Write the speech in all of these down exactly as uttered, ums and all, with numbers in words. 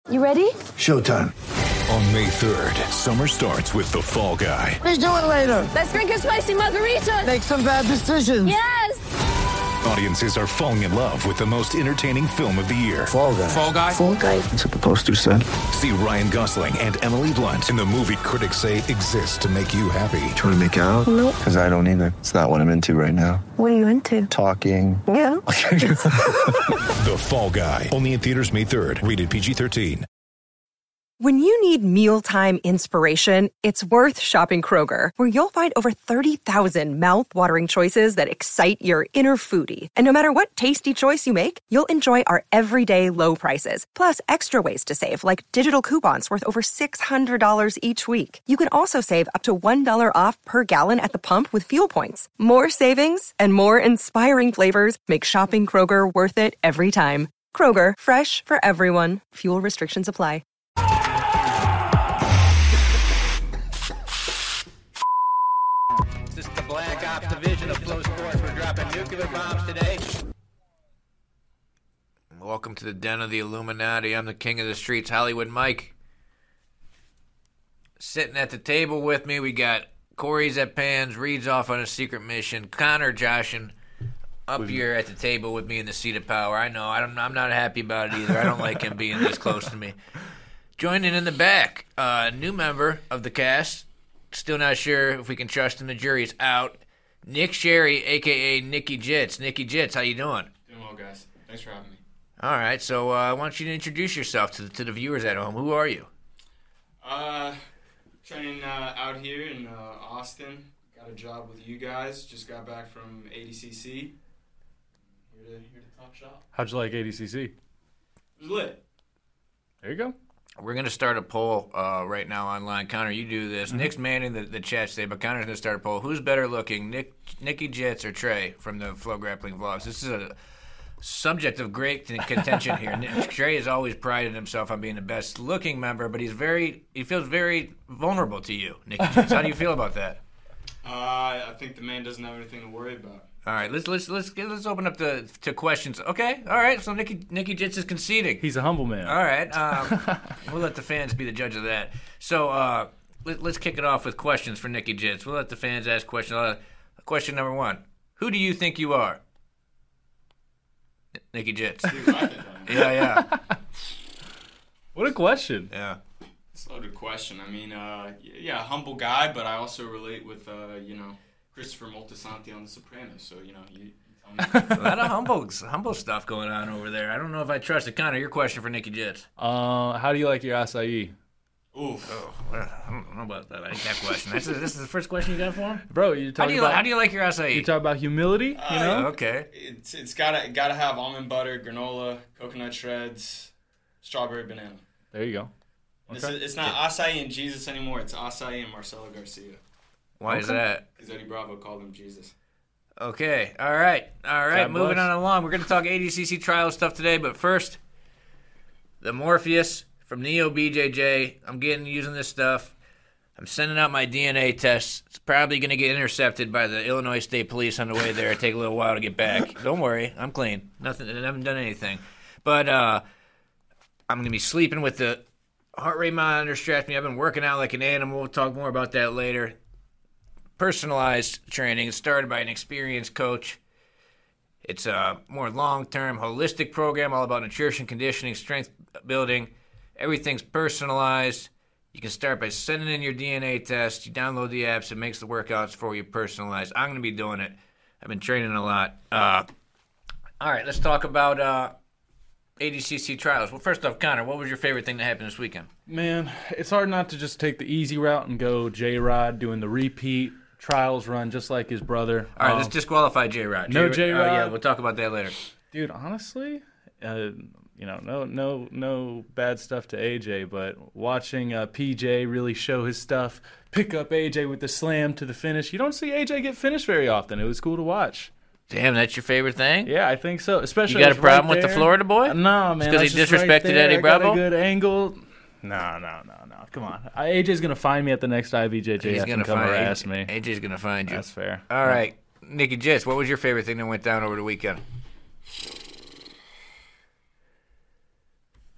You ready? Showtime. On May third, summer starts with The Fall Guy. Let's do it later. Let's drink a spicy margarita. Make some bad decisions. Yes. Audiences are falling in love with the most entertaining film of the year. Fall Guy. Fall Guy. Fall Guy. That's what the poster said. See Ryan Gosling and Emily Blunt in the movie critics say exists to make you happy. Trying to make it out? Nope. Because I don't either. It's not what I'm into right now. What are you into? Talking. Yeah. The Fall Guy. Only in theaters May third. Rated P G thirteen. When you need mealtime inspiration, it's worth shopping Kroger, where you'll find over thirty thousand mouth-watering choices that excite your inner foodie. And no matter what tasty choice you make, you'll enjoy our everyday low prices, plus extra ways to save, like digital coupons worth over six hundred dollars each week. You can also save up to one dollar off per gallon at the pump with fuel points. More savings and more inspiring flavors make shopping Kroger worth it every time. Kroger, fresh for everyone. Fuel restrictions apply. This is the Black Ops division of Flow Sports. We're dropping nuclear bombs today. Welcome to the den of the Illuminati. I'm the king of the streets, Hollywood Mike. Sitting at the table with me, we got Corey's at Pans, Reed's off on a secret mission, Connor joshing up here at the table with me in the seat of power. I know, I don't, I'm not happy about it either. I don't like him being this close to me. Joining in the back, a uh, new member of the cast. Still not sure if we can trust him. The jury's out. Nick Sherry, a k a. Nicky Jits. Nicky Jits, how you doing? Doing well, guys. Thanks for having me. All right, so uh, I want you to introduce yourself to the, to the viewers at home. Who are you? Uh, training uh, out here in uh, Austin. Got a job with you guys. Just got back from A D C C. Here to, here to talk shop. How'd you like A D C C? It was lit. There you go. We're going to start a poll uh, right now online. Connor, you do this. Mm-hmm. Nick's manning the, the chat today, but Connor's going to start a poll. Who's better looking, Nick, Nicky Jits or Trey from the Flow Grappling Vlogs? This is a subject of great contention here. Nick, Trey has always prided himself on being the best looking member, but he's very he feels very vulnerable to you, Nicky Jits. How do you feel about that? Uh, I think the man doesn't have anything to worry about. All right, let's let's let's get, let's open up to to questions. Okay, all right. So Nicky Nicky Jits is conceding. He's a humble man. All right, um, we'll let the fans be the judge of that. So uh, let, let's kick it off with questions for Nicky Jits. We'll let the fans ask questions. Uh, question number one: who do you think you are, Nicky Jits? Dude, I think I am. Yeah, yeah, What a question. yeah. It's a loaded question. I mean, uh, yeah, humble guy, but I also relate with, uh, you know, Christopher Moltisanti on The Sopranos. So, you know, you, you tell me. A lot of humble humble stuff going on over there. I don't know if I trust it. Connor, your question for Nicky Jits. Uh, how do you like your acai? Oof. Oh, well, I don't know about that. I like that question. This is, this is the first question you got for him? Bro, you How talking do you about how do you like your acai? you talk about humility, you Uh, know? Okay. It's it's gotta gotta have almond butter, granola, coconut shreds, strawberry banana. There you go. This Okay. is, it's not acai and Jesus anymore. It's acai and Marcelo Garcia. Why is Okay. that? Because Eddie Bravo called him Jesus. Okay. All right. All right. God Moving bless. on along. We're going to talk A D C C trial stuff today, but first, the Morpheus from Neo B J J. I'm getting using this stuff. I'm sending out my D N A tests. It's probably going to get intercepted by the Illinois State Police on the way there. Take a little while to get back. Don't worry. I'm clean. Nothing. I haven't done anything. But uh, I'm going to be sleeping with the heart rate monitor strapped me. I've been working out like an animal. We'll talk more about that later. Personalized training started by an experienced coach. It's a more long-term, holistic program all about nutrition, conditioning, strength building. Everything's personalized. You can start by sending in your D N A test. You download the apps. It makes the workouts for you personalized. I'm going to be doing it. I've been training a lot. Uh, all right, let's talk about uh, A D C C trials. Well, first off, Connor, what was your favorite thing that happened this weekend? Man, it's hard not to just take the easy route and go J-Rod doing the repeat trials run just like his brother. All right, Um, let's disqualify J-Rod. no J- J-Rod. Oh, yeah, we'll talk about that later. Dude, honestly, uh, you know, no, no, no bad stuff to A J, but watching uh, P J really show his stuff, pick up A J with the slam to the finish. You don't see A J get finished very often. It was cool to watch. Damn, that's your favorite thing? Yeah, I think so. Especially You got it's a problem right with the there. Florida boy? No, man. Because he that's just right disrespected there. Eddie I got Bravo? a good angle. No, no, no, no. Come on. I, A J's gonna find me at the next I B J J He's F gonna and come find harass me. A J's gonna find you. That's fair. All right, Nicky Jits, what was your favorite thing that went down over the weekend?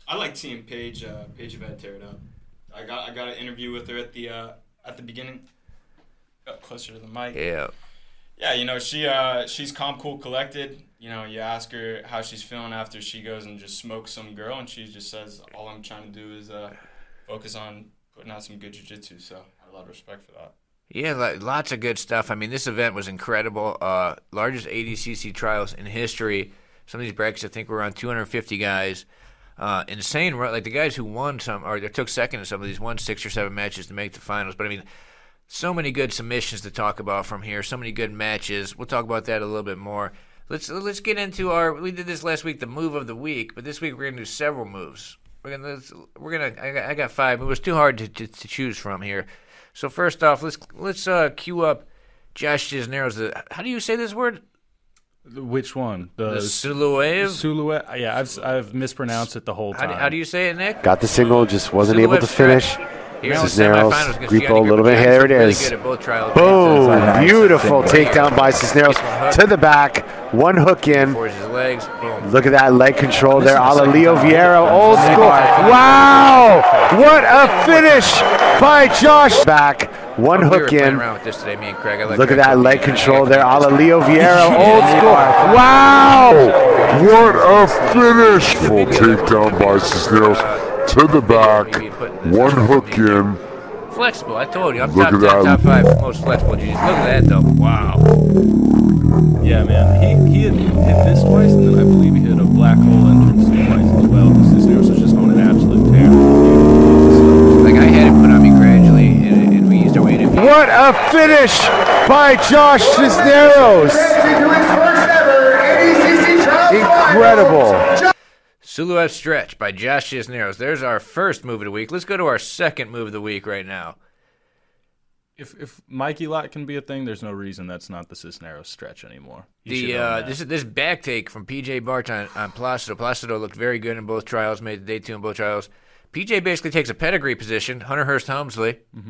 I like seeing Paige uh, Paige Yvette tear it up. I got I got an interview with her at the uh, at the beginning. Got closer to the mic. Yeah. Yeah, you know, she uh, she's calm, cool, collected. You know, you ask her how she's feeling after she goes and just smokes some girl, and she just says, all I'm trying to do is uh, focus on putting out some good jiu-jitsu. So I have a lot of respect for that. Yeah, like, lots of good stuff. I mean, this event was incredible. Uh, largest A D C C trials in history. Some of these brackets, I think, were around two hundred fifty guys. Uh, insane, like the guys who won some, or they took second in some of these, won six or seven matches to make the finals. But I mean, so many good submissions to talk about from here. So many good matches. We'll talk about that a little bit more. Let's let's get into our. We did this last week, the move of the week, but this week we're gonna do several moves. We're gonna we're gonna. I got, I got five. It was too hard to, to to choose from here. So first off, let's let's uh, cue up Josh Cisneros. The, how do you say this word? Which one? The, the Suloev? Suloev. Yeah, I've I've mispronounced it the whole time. How do, how do you say it, Nick? Got the single, just wasn't able to finish. Here's the Cisneros, semifinals against Grieco, a Gianni little bit. Here it really is. good at both trials. Boom! Beautiful takedown by Cisneros to the back. One hook in. Forces his legs. Boom. Look at that leg control there, a la Leo Vieira, old school. Wow! What a finish by Josh. Back. One Oh, we were hook playing in. around with this today, me and Craig. I like Look at Craig that Cook. leg I control got there, a la Cook. Leo Vieira, old school. Wow! What a finish! Full takedown by Cisneros to the back. One hook in. Flexible, I told you. I'm Look top at ten, that. top five most flexible jiu-jitsu. Look at that, though. Wow. Yeah, man. He he had hit this twice, and then I believe he hit a black hole entrance twice as well. Cisneros was just on an absolute tear. Like, I had it put on me gradually, and, and we used our weight in. What a finish by Josh Cisneros. Incredible. Suloev stretch by Josh Cisneros. There's our first move of the week. Let's go to our second move of the week right now. If if Mikey Lot can be a thing, there's no reason that's not the Cisneros stretch anymore. He should The own uh, that. this this back take from P J Bart on, on Placido. Placido looked very good in both trials, made the day two in both trials. P J basically takes a pedigree position, Hunter Hearst Helmsley. Mm-hmm.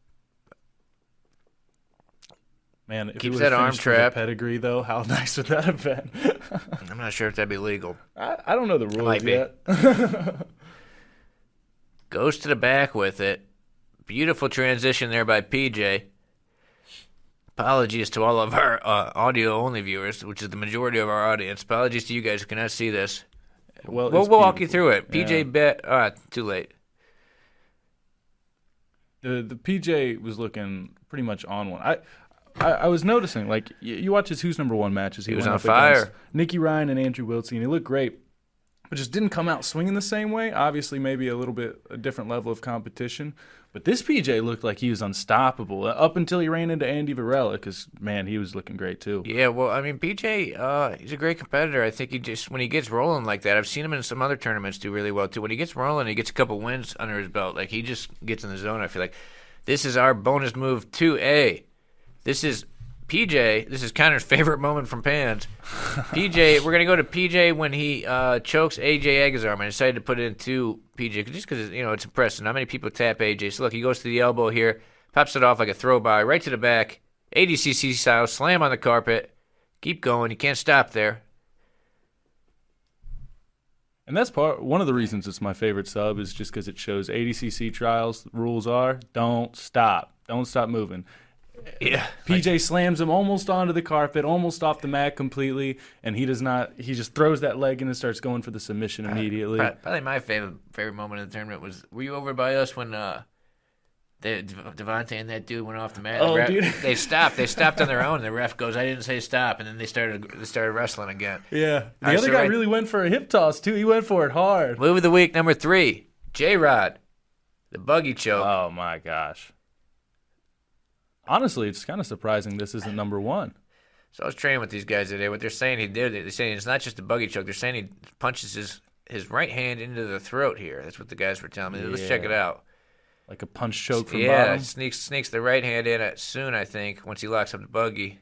Man, if Keeps he that would've arm finished with a trap. pedigree, though, how nice would that have been? I'm not sure if that'd be legal. I, I don't know the rules might be. yet. Goes to the back with it. Beautiful transition there by P J. Apologies to all of our uh, audio-only viewers, which is the majority of our audience. Apologies to you guys who cannot see this. Well, We'll, it's we'll walk you beautiful. through it. P J Yeah. bet. Uh, too late. The the P J was looking pretty much on one. I I, I was noticing, like, you, you watch his Who's Number One matches. He, He was went on up fire. against Nicky Ryan and Andrew Wiltsey, and he looked great, but just didn't come out swinging the same way. Obviously, maybe a little bit a different level of competition. But this P J looked like he was unstoppable up until he ran into Andy Varela, because, man, he was looking great, too. Yeah, well, I mean, P J, uh, he's a great competitor. I think he just, when he gets rolling like that, I've seen him in some other tournaments do really well, too. When he gets rolling, he gets a couple wins under his belt. Like, he just gets in the zone, I feel like. This is our bonus move two A. This is P J. This is Connor's favorite moment from Pans. P J, we're going to go to P J when he uh, chokes A J Agazarm. I decided to put it into P J just because, you know, it's impressive. Not many people tap A J. So, look, he goes to the elbow here, pops it off like a throw by, right to the back. A D C C style, slam on the carpet. Keep going. You can't stop there. And that's part one of the reasons it's my favorite sub is just because it shows A D C C trials. The rules are don't stop. Don't stop moving. Yeah. P J slams him almost onto the carpet, almost off the mat completely, and he does not. He just throws that leg in and starts going for the submission immediately. Probably, probably my favorite favorite moment of the tournament was, were you over by us when uh, the, Devontae and that dude went off the mat? Oh, the ref, dude. They stopped. They stopped on their own. The ref goes, I didn't say stop, and then they started they started wrestling again. Yeah, the All right, other so guy right- really went for a hip toss too. He went for it hard. Move of the week number three, J-Rod, the buggy choke. Oh my gosh. Honestly, it's kind of surprising this isn't number one. So I was training with these guys today. What they're saying he did, they're saying it's not just a buggy choke. They're saying he punches his, his right hand into the throat here. That's what the guys were telling me. Let's check it Yeah. out. Like a punch choke from yeah, bottom. sneaks sneaks the right hand in it soon, I think, once he locks up the buggy.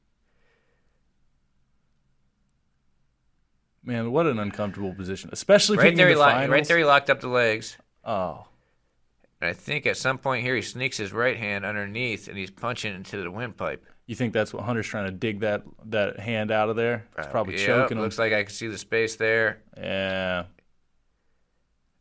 Man, what an uncomfortable position, especially Right being there, in he the locked, finals. right there, he locked up the legs. Oh, And I think at some point here, he sneaks his right hand underneath, and he's punching into the windpipe. you think that's what Hunter's trying to dig that that hand out of there? It's probably yeah, choking him. looks like I can see the space there. Yeah.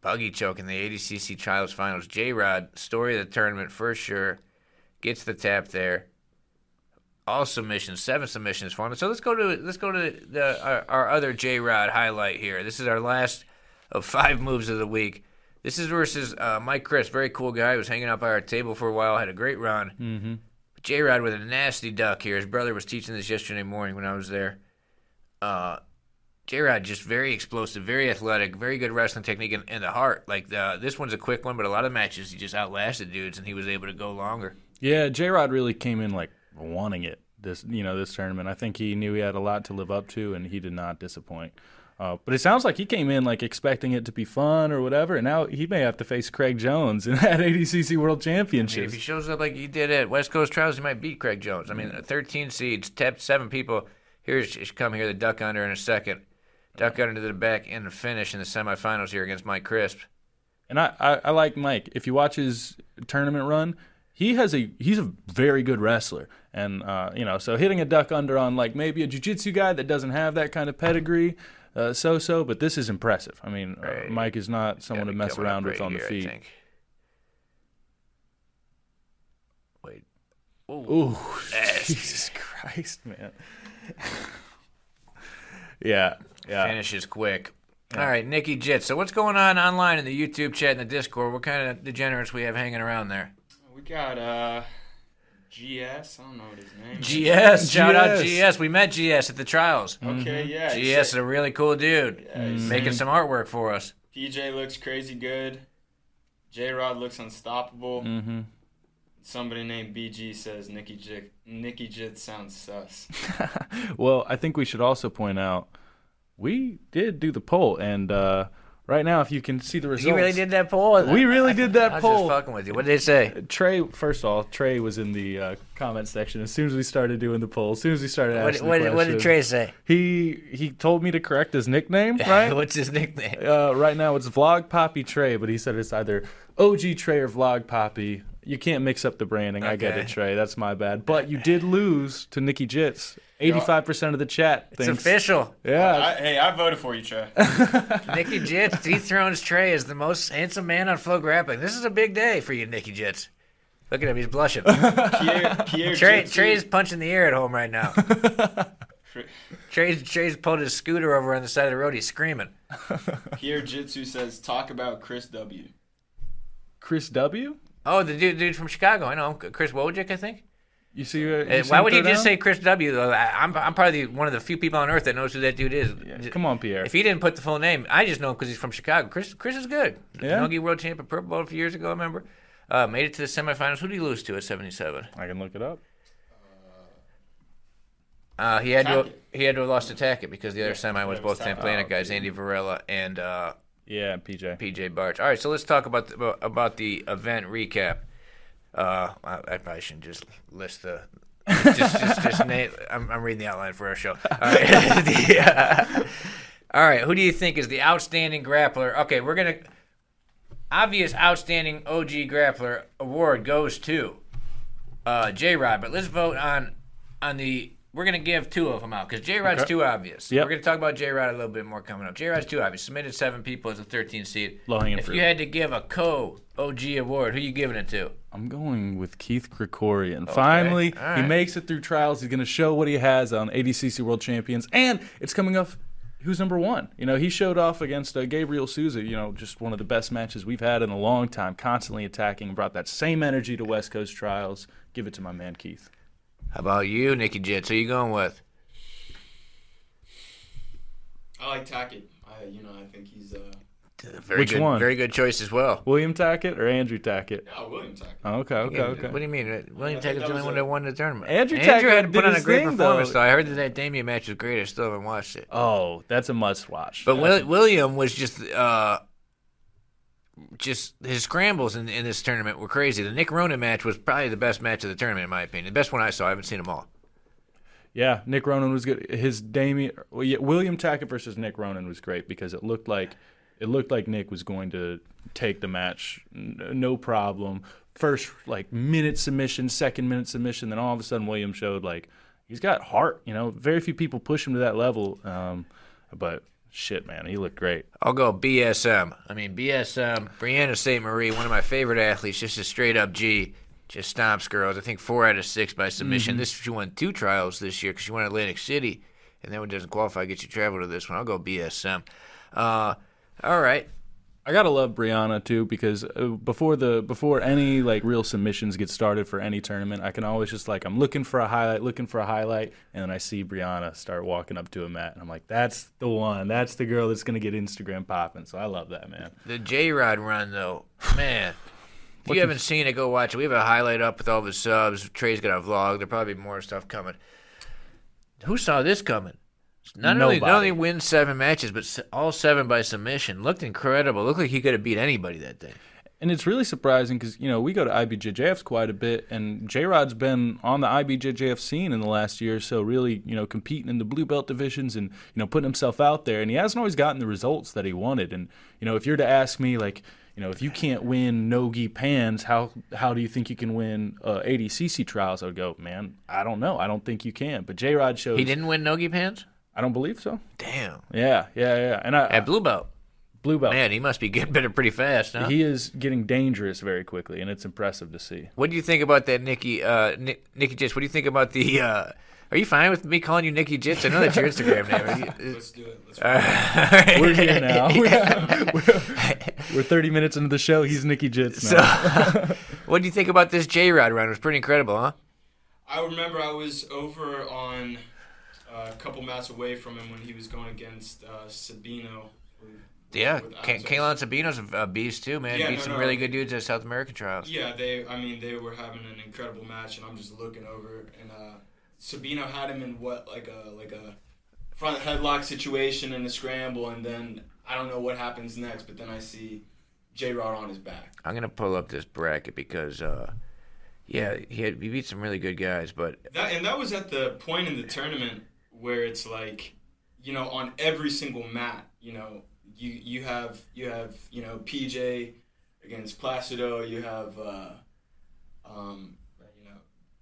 Buggy choke in the A D C C Trials Finals. J-Rod, story of the tournament for sure. Gets the tap there. All submissions, seven submissions for him. So let's go to let's go to the, our, our other J-Rod highlight here. This is our last of five moves of the week. This is versus uh, Mike Crisp, very cool guy. He was hanging out by our table for a while, had a great run. Mm-hmm. J-Rod with a nasty duck here. His brother was teaching this yesterday morning when I was there. Uh, J-Rod just very explosive, very athletic, very good wrestling technique in, in the heart. Like the, this one's a quick one, but a lot of matches he just outlasted dudes, and he was able to go longer. Yeah, J-Rod really came in like wanting it this you know this tournament. I think he knew he had a lot to live up to, and he did not disappoint. Uh, but it sounds like he came in like expecting it to be fun or whatever, and now he may have to face Craig Jones in that A D C C World Championship. I mean, if he shows up like he did at West Coast Trials, he might beat Craig Jones. I mean, thirteen seeds, tapped seven people. Here's come here the duck under in a second. Duck under to the back in the finish in the semifinals here against Mike Crisp. And I, I, I like Mike. If you watch his tournament run, he has a he's a very good wrestler. And uh, you know, so hitting a duck under on like maybe a jiu-jitsu guy that doesn't have that kind of pedigree, uh, so-so, but this is impressive. I mean, right. uh, Mike is not someone to mess around with right on here, the feet. I think. Wait. Ooh, Ooh Jesus Christ, man. yeah, yeah. Finishes quick. Yeah. All right, Nikki Jitz. So what's going on online in the YouTube chat and the Discord? What kind of degenerates we have hanging around there? We got uh, G S. I don't know what his name is. G S. Shout G S. Out G S. We met G S at the trials. Okay, mm-hmm. yeah. G S said, is a really cool dude. Yeah, mm-hmm. Making some artwork for us. P J looks crazy good. J-Rod looks unstoppable. Mm-hmm. Somebody named B G says Nikki J- Nikki Jitz sounds sus. Well, I think we should also point out we did do the poll, and uh, right now, if you can see the results. You really did that poll? We really did that I, I poll. I was just fucking with you. What did they say? Trey, first of all, Trey was in the uh, comment section as soon as we started doing the poll, as soon as we started asking what, the what, what did Trey say? He he told me to correct his nickname, right? What's his nickname? Uh, right now, it's Vlog Poppy Trey, but he said it's either O G Trey or Vlog Poppy. You can't mix up the branding. Okay. I get it, Trey. That's my bad. But you did lose to Nikki Jitz. eighty-five percent of the chat thinks. It's official. Yeah. I, hey, I voted for you, Trey. Nikki Jitz dethrones Trey as the most handsome man on Flow Grappling. This is a big day for you, Nikki Jitz. Look at him. He's blushing. Pierre, Pierre Trey, Jitsu. Trey's punching the air at home right now. Trey's, Trey's pulled his scooter over on the side of the road. He's screaming. Pierre Jitsu says, talk about Chris W. Chris W? Oh, the dude, dude from Chicago. I know. Chris Wojcik, I think. You see? Uh, you uh, see why would he down? just say Chris W? Though? I'm, I'm probably one of the few people on earth that knows who that dude is. Yeah, come on, Pierre. If he didn't put the full name, I just know him because he's from Chicago. Chris, Chris is good. Yeah. Nogi World Champion, Purple Belt a few years ago. I remember. Uh, made it to the semifinals. Who did he lose to at seventy-seven? I can look it up. Uh, he had to Tackett. he had to have lost to Tackett because the other Yeah, semi was yeah, it both was Tackett. Tamplanet guys, Andy Varela and uh, Yeah, P J. P J Barch. All right, so let's talk about the, about the event recap. Uh, I, I probably shouldn't just list the. just, just, just name. I'm, I'm reading the outline for our show. All right. the, uh, all right. Who do you think is the outstanding grappler? Okay, we're gonna. Obvious outstanding O G grappler award goes to uh, J-Rod, but let's vote on on the. We're gonna give two of them out because J-Rod's Okay. too obvious. Yep. We're gonna talk about J-Rod a little bit more coming up. J-Rod's too obvious. Submitted seven people as a thirteen seed. Low hanging If fruit. you had to give a co-O G award, who you giving it to? I'm going with Keith Krikorian. Finally, All right. he makes it through trials. He's going to show what he has on A D C C World Champions, and it's coming up. Who's number one? You know, he showed off against uh, Gabriel Souza. You know, just one of the best matches we've had in a long time. Constantly attacking, brought that same energy to West Coast trials. Give it to my man Keith. How about you, Nikki Jitz? Who you going with? I like Tackett. I, you know, I think he's uh. Very Which good, one? Very good choice as well. William Tackett or Andrew Tackett? Oh, William Tackett. Oh, okay, okay, okay. What do you mean? William I think Tackett's that the only was one a- that won the tournament. Andrew Andrew Tackett had to put did on a his great thing, performance, though. though. I heard that that Damien match was great. I still haven't watched it. Oh, that's a must watch. But Will, William was just, uh, just his scrambles in, in this tournament were crazy. The Nick Ronan match was probably the best match of the tournament, in my opinion. The best one I saw. I haven't seen them all. Yeah, Nick Ronan was good. His Damien, well, yeah, William Tackett versus Nick Ronan was great because it looked like it looked like Nick was going to take the match, n- no problem. First, like minute submission, second minute submission, then all of a sudden William showed like he's got heart. You know, very few people push him to that level, um, but shit, man, he looked great. I'll go B S M. I mean, B S M, Brianna Saint Marie, one of my favorite athletes, just a straight-up G. Just stomps girls. I think four out of six by submission. Mm-hmm. This She won two trials this year because she won Atlantic City, and that one doesn't qualify. Get you travel to this one. I'll go B S M. Uh, all right. I gotta love Brianna too because uh, before the before any like real submissions get started for any tournament, I can always just like I'm looking for a highlight, looking for a highlight, and then I see Brianna start walking up to a mat, and I'm like, that's the one, that's the girl that's gonna get Instagram popping. So I love that, man. The J Rod run though, man. If you haven't seen it, go watch it. We have a highlight up with all the subs. Trey's got a vlog. There'll probably be more stuff coming. Who saw this coming? Not only, not only win seven matches, but all seven by submission. Looked incredible. Looked like he could have beat anybody that day. And it's really surprising because, you know, we go to I B J J Fs quite a bit, and J-Rod's been on the I B J J F scene in the last year or so, really, you know, competing in the blue belt divisions and, you know, putting himself out there. And he hasn't always gotten the results that he wanted. And, you know, if you're to ask me, like, you know, if you can't win no-gi pans, how how do you think you can win uh, A D C C trials? I would go, man, I don't know. I don't think you can. But J-Rod shows... He didn't win no-gi pans? I don't believe so. Damn. Yeah, yeah, yeah. And I, At blue belt? Blue belt. Man, he must be getting better pretty fast, huh? He is getting dangerous very quickly, and it's impressive to see. What do you think about that, Nikki, uh, Ni- Nikki Jits? What do you think about the... Uh, Are you fine with me calling you Nikki Jits? I know that's your Instagram name. You, Let's do it. Let's uh, we're here now. We're, we're thirty minutes into the show. He's Nikki Jits now. So, what do you think about this J-Rod run? It was pretty incredible, huh? I remember I was over on uh, a couple mats away from him when he was going against uh, Sabino. Yeah, K- Kaylon Sabino's a beast too, man. Yeah, Beat no, some no. really good dudes at South American trials. Yeah, they. I mean, they were having an incredible match, and I'm just looking over, and uh, Sabino had him in what, like a like a front headlock situation in a scramble, and then I don't know what happens next, but then I see J-Rod on his back. I'm gonna pull up this bracket because, uh, yeah, he had, he beat some really good guys, but that and that was at the point in the tournament where it's like, you know, on every single mat, you know. You you have you have you know P J against Placido. You have uh, um, you know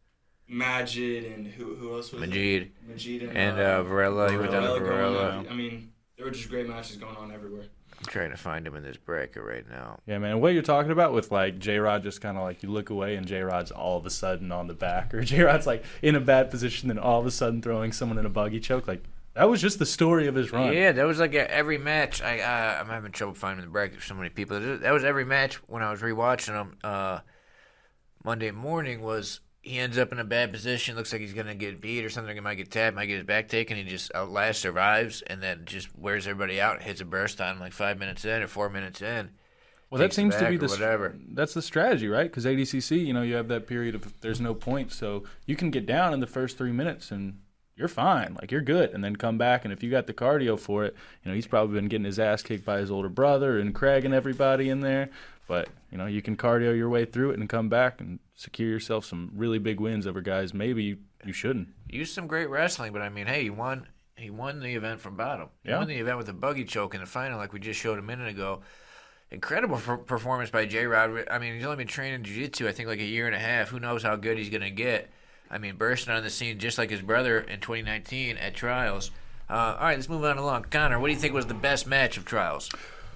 Majid and who who else was Majid. it? Majid and, and uh, uh, Varela. He went down to Varela going Varela. on. I mean, there were just great matches going on everywhere. I'm trying to find him in this bracket right now. Yeah, man. What you're talking about with like J-Rod, just kind of like you look away and J-Rod's all of a sudden on the back, or J-Rod's like in a bad position, then all of a sudden throwing someone in a buggy choke, like. That was just the story of his run. Yeah, that was like a, every match. I uh, I'm having trouble finding the bracket for so many people. That was every match when I was rewatching them. Uh, Monday morning was he ends up in a bad position. Looks like he's gonna get beat or something. He might get tapped, might get his back taken. He just outlasts, survives, and then just wears everybody out. Hits a burst on him like five minutes in or four minutes in. Well, that seems to be the whatever. That's the strategy, right? Because A D C C, you know, you have that period of there's no points, so you can get down in the first three minutes and. You're fine, like you're good, and then come back, and if you got the cardio for it, you know, he's probably been getting his ass kicked by his older brother and Craig and everybody in there, but, you know, you can cardio your way through it and come back and secure yourself some really big wins over guys maybe you, you shouldn't. Used some great wrestling, but I mean, hey, he won he won the event from bottom. He yeah. won the event with a buggy choke in the final like we just showed a minute ago. Incredible per- performance by J-Rod. I mean, he's only been training jiu-jitsu, I think, like a year and a half. Who knows how good he's going to get. I mean, bursting on the scene just like his brother in twenty nineteen at Trials. Uh, all right, let's move on along. Connor, what do you think was the best match of Trials?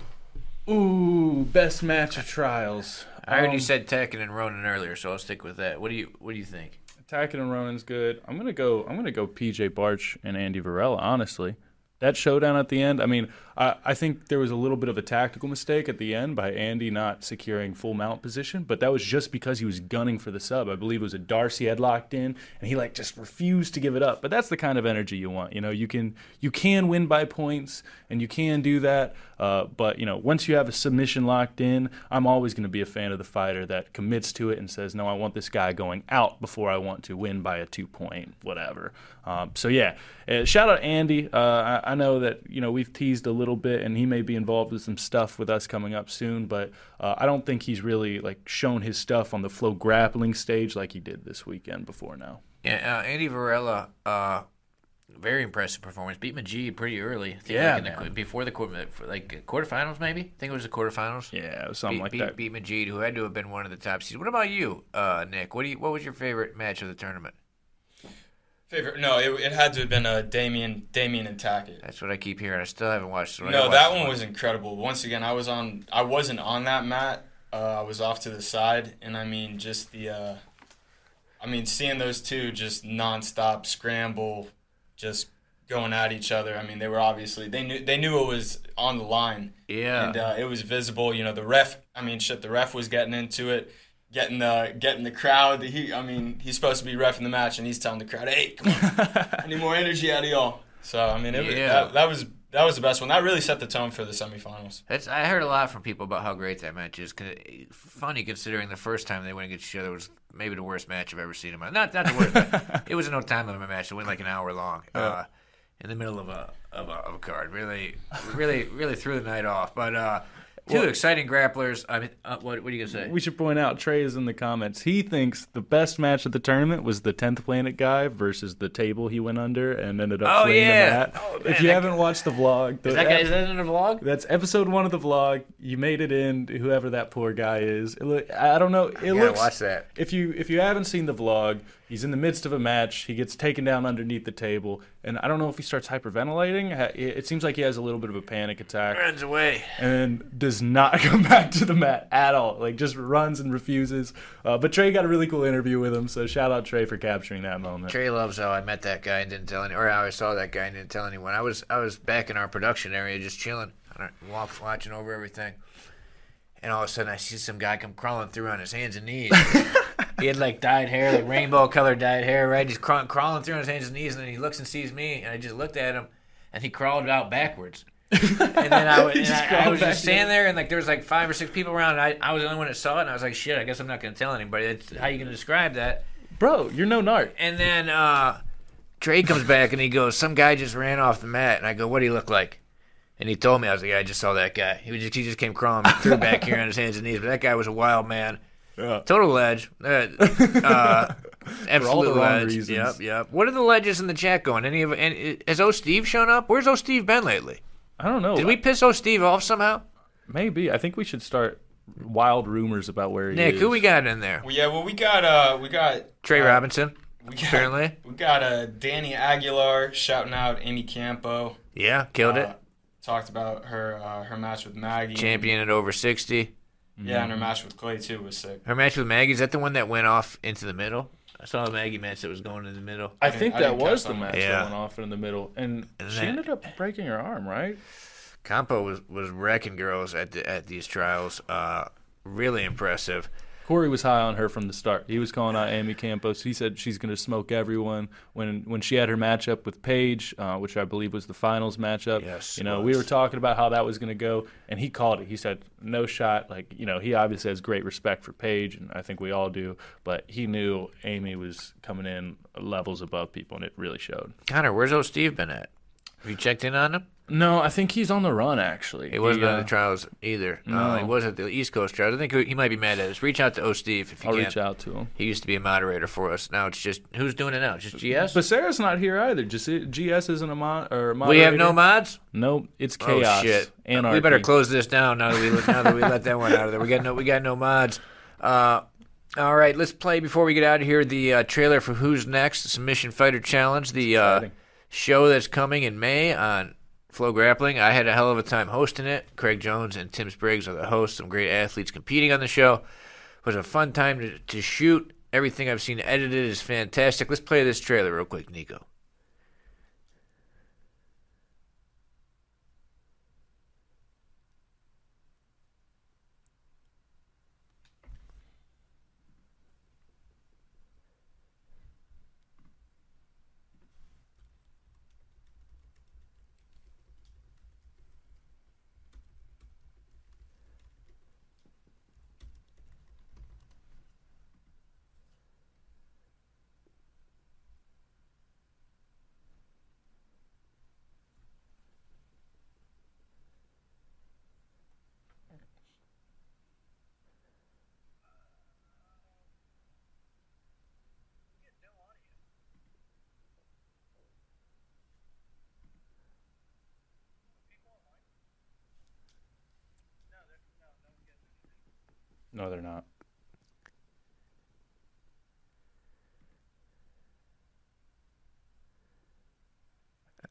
Ooh, best match of Trials. I heard um, you said Tekken and Ronan earlier, so I'll stick with that. What do you What do you think? Tekken and Ronan's good. I'm gonna go. I'm gonna go P J Barch and Andy Varela. Honestly, that showdown at the end. I mean, I, I think there was a little bit of a tactical mistake at the end by Andy not securing full mount position, but that was just because he was gunning for the sub. I believe it was a Darcy had locked in, and he like just refused to give it up. But that's the kind of energy you want. You know, you can you can win by points, and you can do that. Uh, but you know, once you have a submission locked in, I'm always going to be a fan of the fighter that commits to it and says, "No, I want this guy going out before I want to win by a two point whatever." Um, so yeah, uh, shout out Andy. Uh, I, I know that you know we've teased a little bit, and he may be involved with some stuff with us coming up soon, but uh, I don't think he's really like shown his stuff on the Flow grappling stage like he did this weekend before now. Yeah, uh, Andy Varela, uh, very impressive performance. Beat Majid pretty early. I think Yeah, like in the, before the quarter, like quarterfinals maybe. I think it was the quarterfinals. Yeah, it was something beat, like beat, that. Beat Majid, who had to have been one of the top seeds. What about you, uh, Nick? What do you? What was your favorite match of the tournament? Favorite? No, it, it had to have been uh, Damien, Damien and Tackett. That's what I keep hearing. I still haven't watched it. No, that one was incredible. Once again, I was on. I wasn't on that mat. Uh, I was off to the side, and I mean, just the. Uh, I mean, seeing those two just nonstop scramble, just going at each other. I mean, they were obviously they knew they knew it was on the line. Yeah, and uh, it was visible. You know, the ref. I mean, shit, the ref was getting into it. Getting the getting the crowd. He, I mean, he's supposed to be reffing the match, and he's telling the crowd, "Hey, come on, I need more energy out of y'all." So, I mean, it, yeah. that, that was that was the best one. That really set the tone for the semifinals. That's, I heard a lot from people about how great that match is. Funny considering the first time they went against each other was maybe the worst match I've ever seen in my. Not not the worst. But it was a no time limit match. It went like an hour long, yeah. uh, in the middle of a of a, of a card. Really, really, really threw the night off. But. Uh, Two well, exciting grapplers. I mean, uh, what, what are you going to say? We should point out, Trey is in the comments. He thinks the best match of the tournament was the tenth Planet guy versus the table he went under and ended up oh, fleeing yeah. the mat. Oh, man, if you haven't guy. watched the vlog. The is, that guy, is that in the vlog? That's episode one of the vlog. You made it in, whoever that poor guy is. It look, I don't know. It you looks, watch that. If you, if you haven't seen the vlog, he's in the midst of a match. He gets taken down underneath the table. And I don't know if he starts hyperventilating. It seems like he has a little bit of a panic attack. Runs away. And does not come back to the mat at all. Like, just runs and refuses. Uh, but Trey got a really cool interview with him, so shout out Trey for capturing that moment. Trey loves how I met that guy and didn't tell anyone, or how I saw that guy and didn't tell anyone. I was I was back in our production area just chilling, watching over everything. And all of a sudden I see some guy come crawling through on his hands and knees. He had like dyed hair, like rainbow colored dyed hair, right? He's craw- crawling through on his hands and knees, and then he looks and sees me, and I just looked at him, and he crawled out backwards. And then I, and I, I was just standing there, and like there was like five or six people around, and I, I was the only one that saw it, and I was like, shit, I guess I'm not going to tell anybody. That's how you going to describe that? Bro, you're no narc. And then uh, Trey comes back, and he goes, some guy just ran off the mat, and I go, what do he look like? And he told me, I was like, yeah, I just saw that guy. He was just, he just came crawling through back here on his hands and knees. But that guy was a wild man. Yeah. Total ledge. Uh, uh, absolute ledge. Reasons. Yep, yep. What are the ledges in the chat going? Any of any, has O Steve shown up? Where's O Steve been lately? I don't know. Did we piss O Steve off somehow? Maybe. I think we should start wild rumors about where he Nick, is. who we got in there? Well, yeah, well, we got uh, we got Trey uh, Robinson. We got, apparently, we got uh, Danny Aguilar shouting out Amy Campo. Yeah, killed uh, it. Talked about her uh, her match with Maggie. Champion at over sixty. Yeah, and her match with Clay, too, was sick. Her match with Maggie, is that the one that went off into the middle? I saw a Maggie match that was going in the middle. I, I think I that was the match yeah. that went off in the middle. And, and she that, ended up breaking her arm, right? Campo was, was wrecking girls at the, at these trials. Uh, really impressive. Corey was high on her from the start. He was calling out Amy Campos. He said she's going to smoke everyone. When when she had her matchup with Paige, uh, which I believe was the finals matchup, yes, you know, we were talking about how that was going to go, and he called it. He said, no shot. Like, you know, he obviously has great respect for Paige, and I think we all do, but he knew Amy was coming in levels above people, and it really showed. Connor, where's old Steve been at? Have you checked in on him? No, I think he's on the run, actually. He wasn't he, uh, on the trials either. No. Uh, he was at the East Coast trials. I think he might be mad at us. Reach out to O. Steve if you I'll can. reach out to him. He used to be a moderator for us. Now it's just, who's doing it now? Just G S? But Sarah's not here either. Just G S isn't a mod or a moderator. We have no mods? Nope, it's chaos. Oh, shit. Anarchy. We better close this down now that we, now that we let that one out of there. We got no, we got no mods. Uh, all right, let's play, before we get out of here, the uh, trailer for Who's Next, the Submission Fighter Challenge, the uh, show that's coming in May on Flow Grappling. I had a hell of a time hosting it. Craig Jones and Tim Spriggs are the hosts. Some great athletes competing on the show. It was a fun time to, to shoot. Everything I've seen edited is fantastic. Let's play this trailer real quick, Nico. No, they're not.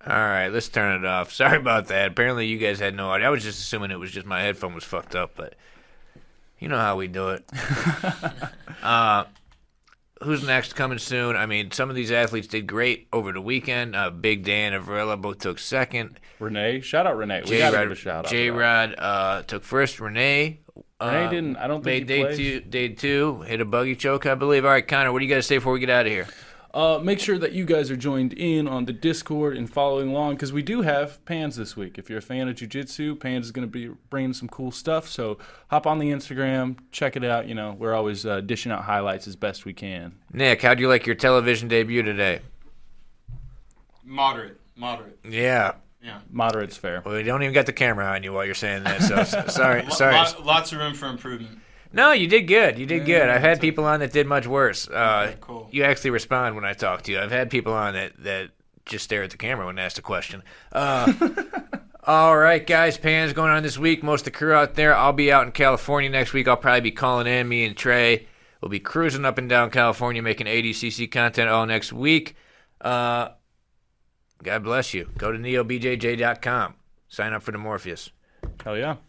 All right, let's turn it off. Sorry about that. Apparently you guys had no idea. I was just assuming it was just my headphone was fucked up, but you know how we do it. uh, who's next coming soon? I mean, some of these athletes did great over the weekend. Uh, Big Dan and Varela both took second. Renee. Shout out Renee. We got to give a shout out. J-Rod uh, took first. Renee. Renee uh, didn't, I don't think made he day placed. two, day two, hit a buggy choke, I believe. All right, Connor, what do you got to say before we get out of here? Uh, make sure that you guys are joined in on the Discord and following along because we do have Pans this week. If you're a fan of jiu-jitsu, Pans is going to be bringing some cool stuff. So hop on the Instagram, check it out. You know, we're always uh, dishing out highlights as best we can. Nick, how'd you like your television debut today? Moderate, moderate. Yeah. Yeah. Moderate's fair. Well, you don't even got the camera on you while you're saying that, so sorry. sorry. Lot, lots of room for improvement. No, you did good. You did Yeah, good. I've had people on that did much worse. Uh, Okay, cool. You actually respond when I talk to you. I've had people on that, that just stare at the camera when asked a question. Uh, all right, guys. Pans going on this week. Most of the crew out there. I'll be out in California next week. I'll probably be calling in. Me and Trey will be cruising up and down California making A D C C content all next week. Uh, God bless you. Go to neo b j j dot com. Sign up for the Morpheus. Hell yeah.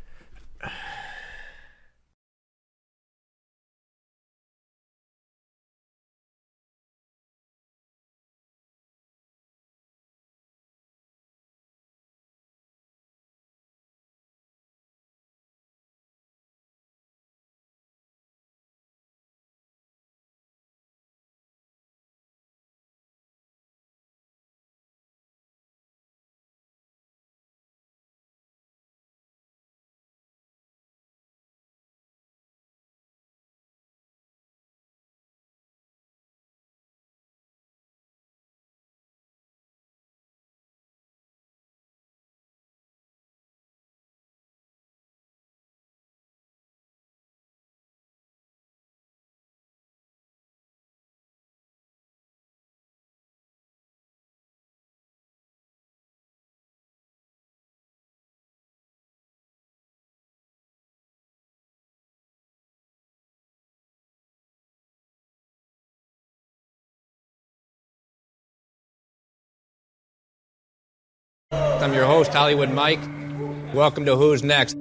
I'm your host, Hollywood Mike. Welcome to Who's Next.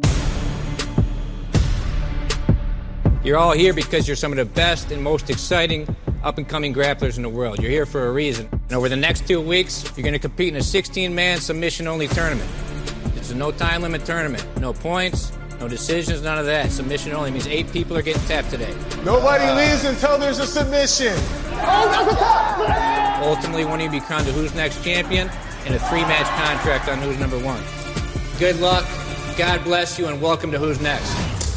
You're all here because you're some of the best and most exciting up-and-coming grapplers in the world. You're here for a reason. And over the next two weeks, you're going to compete in a sixteen-man submission-only tournament. It's a no-time limit tournament. No points, no decisions, none of that. Submission only means eight people are getting tapped today. Nobody leaves until there's a submission. Ultimately, one of you be crowned the Who's Next champion and a three-match contract on Who's Number One. Good luck, God bless you, and welcome to Who's Next.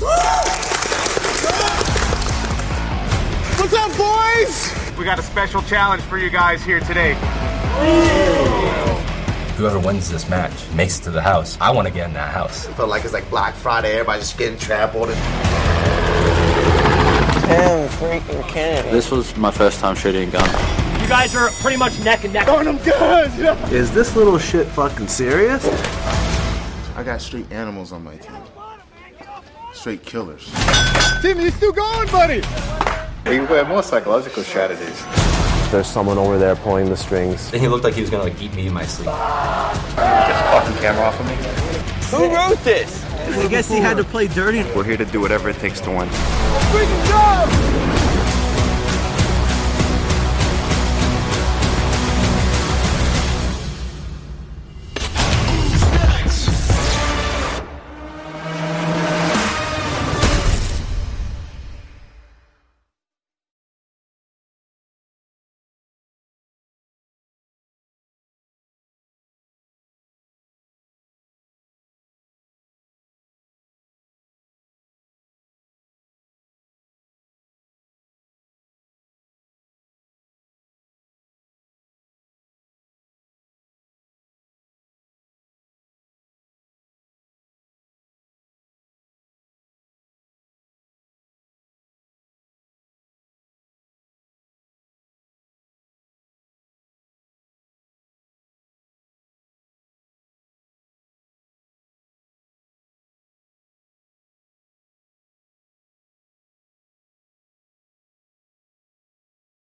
What's up, boys? We got a special challenge for you guys here today. Whoever wins this match makes it to the house. I want to get in that house. I feel like it's like Black Friday, everybody just getting trampled. Damn, freaking Kennedy. This was my first time shooting a gun. You guys are pretty much neck and neck. On them guns, yeah. Is this little shit fucking serious? I got straight animals on my team. Straight killers. Timmy, you still going, buddy? We have more psychological strategies. There's someone over there pulling the strings. And he looked like he was gonna like eat me in my sleep. Get the fucking camera off of me. Who wrote this? I guess he had to play dirty. We're here to do whatever it takes to win. Freaking go!